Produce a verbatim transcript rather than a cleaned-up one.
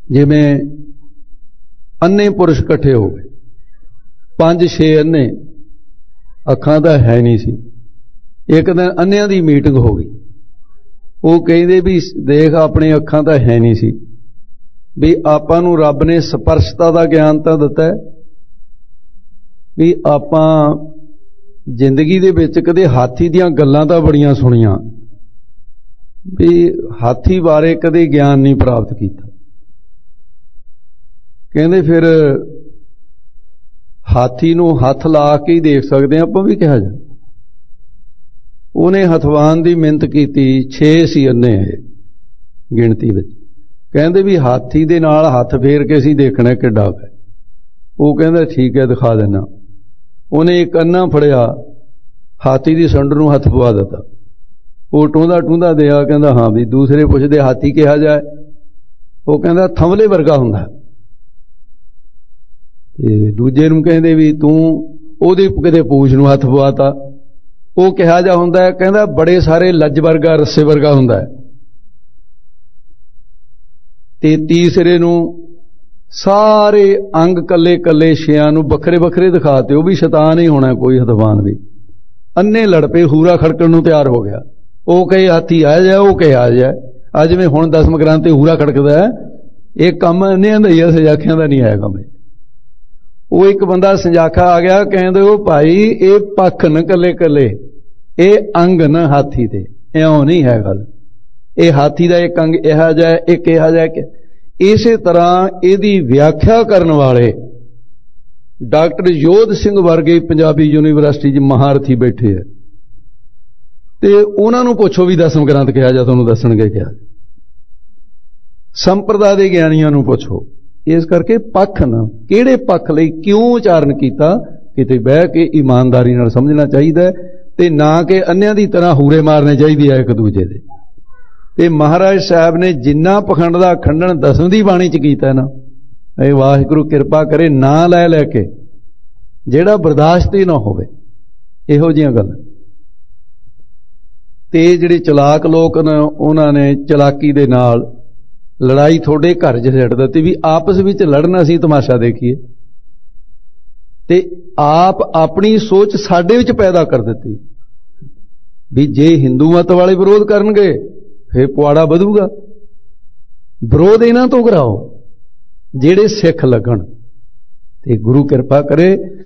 जिमें अन्ने पुरुष इकट्ठे हो गए, पांच छे अन्ने, अखां तां है नहीं सी। एक दिन अन्नियां दी मीटिंग हो गई। वो कहते भी देख अपनी अखां तां है नहीं सी, भी आपां नूं रब ने स्पर्शता दा ज्ञान तां दिता है, भी आपां जिंदगी दे विच कदे हाथी दीयां गल्लां तां बड़ियां सुणियां, भी हाथी बारे कदे ज्ञान नहीं प्राप्त किया। कहते फिर हाथी नूं हथ ला के ही देख सकते हैं आपां भी कहा जाए। उन्हें हथवान की मिन्नत की, छे सी अन्ने गिणती विच। कहते भी हाथी दे नाल हथ फेर के असीं देखना किड्डा है। वो कहता ठीक है दिखा देना। उन्हें एक अन्ना फड़िया, हाथी की सुंड नूं हथ पवा दिता। वो टूंदा टूंदा दिया, कहता हाँ भी। दूसरे पुछदे हाथी कहा जाए, वो कहता थंवले वर्गा हुंदा। ते दूजे नूं कहंदे भी तूं ओहदी किते पूछ नूं हथ पवाता, वो कहा जा हुंदा है। कहता बड़े सारे लज वर्गा रस्से वर्गा हुंदा है। ते तीसरे नूं सारे अंग कले कले छियां नूं बखरे बखरे दिखाते, वो भी शैतान ही होना कोई हथवान भी। अन्ने लड़ पे, हूरा खड़कण नूं तैयार हो गया। वो कहे हाथी आ जाए, वो कहे आ जाए। अज में हुण दसम ग्रंथ ते हूरा खड़कदा है, एक काम अन्नियां दा ही है, सजाखियां दा नहीं है काम। वो एक बंदा संजाखा आ गया, कहंदे ओ भाई ये पख न कले कले, ये अंग न हाथी दे, इउं नहीं है गल। ये हाथी दा एक अंग इहा जाए, एक इहा जाए। इसे तरह इहदी व्याख्या करने वाले डॉक्टर योध सिंह वर्गे पंजाबी यूनिवर्सिटी च महारथी बैठे है। ते उन्हां नूं पुछो भी दसम ग्रंथ कहा जा, तुहानूं दसणगे क्या। संप्रदाय दे ज्ञानियां नूं पुछो। इस करके पक्ष न किहड़े पक्ष लई क्यों उचारण कीता, किते बह के ईमानदारी नाल समझना चाहिए, ते ना कि अन्नियां दी तरह हूरे मारने चाहिए एक दूजे दे। ते महाराज साहब ने जिन्ना पखंड दा खंडन दसवीं दी बाणी च कीता ना, ये वाहिगुरू किरपा करे ना लै लैके जिहड़ा बर्दाश्त ही ना होवे इहो जिहियां गल्लां। ते जिहड़े चलाक लोक ने उन्हां ने चलाकी दे नाल लड़ाई थोड़े घर च छड्ड दित्ती, भी आपस विच लड़न असीं तमाशा देखिए। ते आप अपनी सोच साडे विच पैदा कर दित्ती भी जे हिंदू मत वाले विरोध करनगे फिर पुआड़ा वधूगा। विरोध इन्हां तो कराओ जिहड़े सिख लगन। ते गुरु किरपा करे